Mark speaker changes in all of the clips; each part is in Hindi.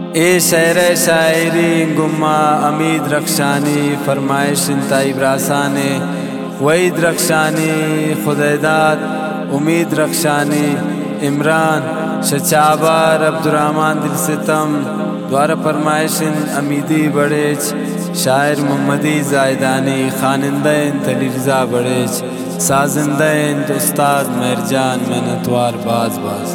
Speaker 1: ए शहर शायरी गुम्मा अमीद रक्षानी फरमाइश इंताई ब्रासाने वहीद रक्षानी खुदैदाद उम्मीद रक्षानी इमरान शचाबार अब्दुर्रहमान दिल सितम द्वारा फरमाइशिन अमीदी बड़ेच शायर मोहम्मदी जायदानी खानिंदैन तलीरजा बड़ेच साजिंदैन उस्ताद मेहरजान मेहनतवार बाज बाज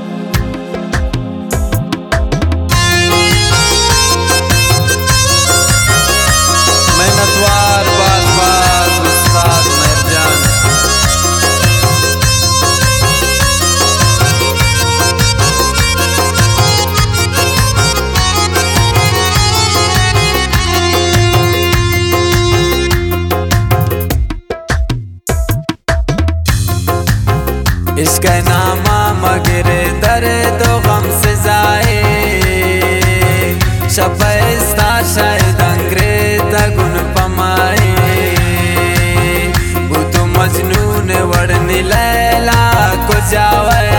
Speaker 1: मेहनतवार बाज बाज उस्ताद मेहरजान। इसका नामा मगरे दर्द गम से जाए शबैस्ता शायद अंग्रेज गुन पमाए वो तो मजनून वड़नी लैला को जावे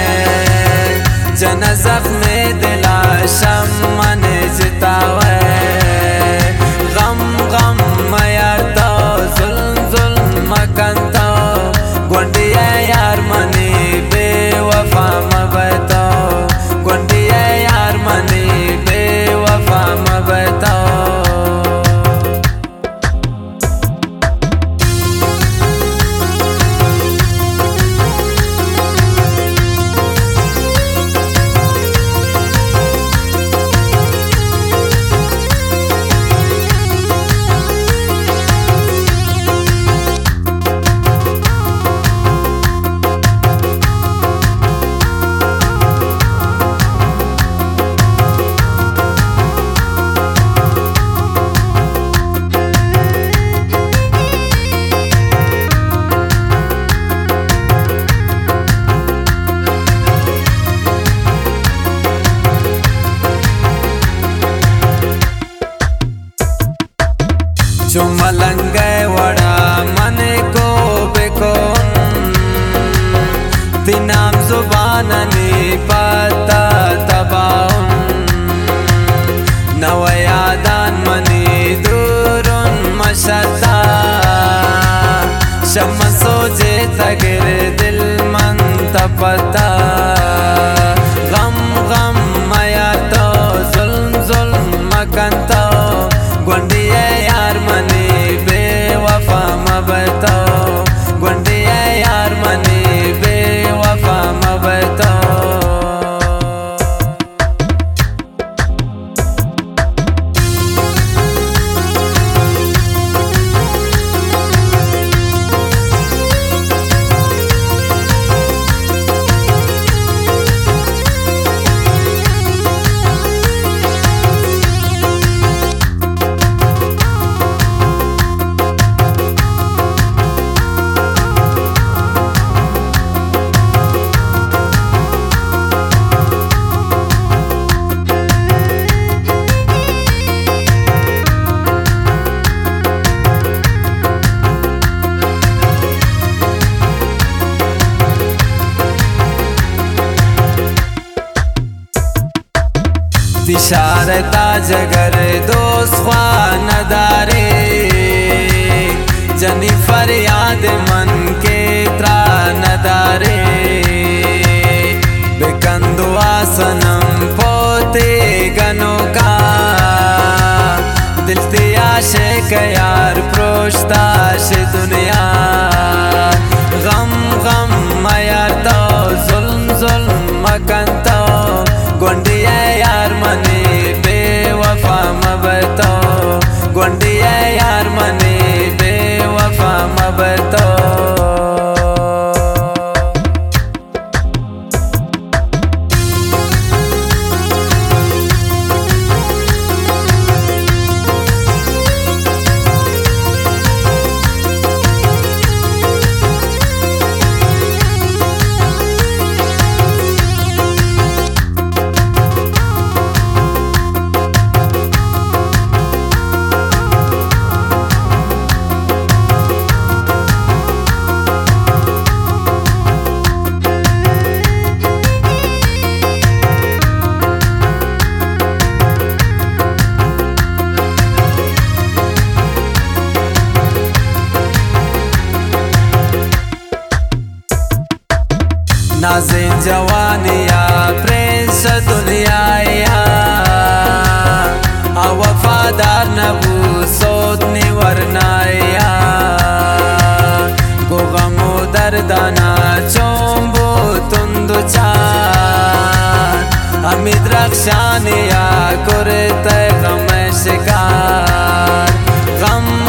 Speaker 1: जन जख्मे दिला शमन जितावे गम गम मयार तो जुल्म जुल्म मकन तो गोंडिया यार मनी बेवफा मबता गोंडिया यार मनी बेवफा मबता चुमलंगे वड़ा मन को बेकोन तिनाम जुबान नी पता तबाउन नवयादान मनी दूरुन मशता शमसो जे तगर दिल मन तपता गम गम मया तो जुल्म जुल्म मकन तो गोंडिया यार मनी बेवफा मबता गोंडिया यार मनी बेवफा मबता इशारता जगर दोस्त ख्वानदारे जनी फरियाद मन के त्रानदारे बेकंदुआ सनम पोते गनों का दिल त्याशे के यार प्रोश्ताश दुनिया गम गम मयार तो जुल्म जुल्म मकन तो गोंडिया यार मनी बेवफा मबता गोंडिया यार मनी बेवफा मबता नाज़िन जवानिया प्रिंस दुनियाया वफादार नबू सोदनी वरनाया गोगमो दर्दाना चोंबो तुंदु चान अमित रक्षानिया कुरते गम शिकार गम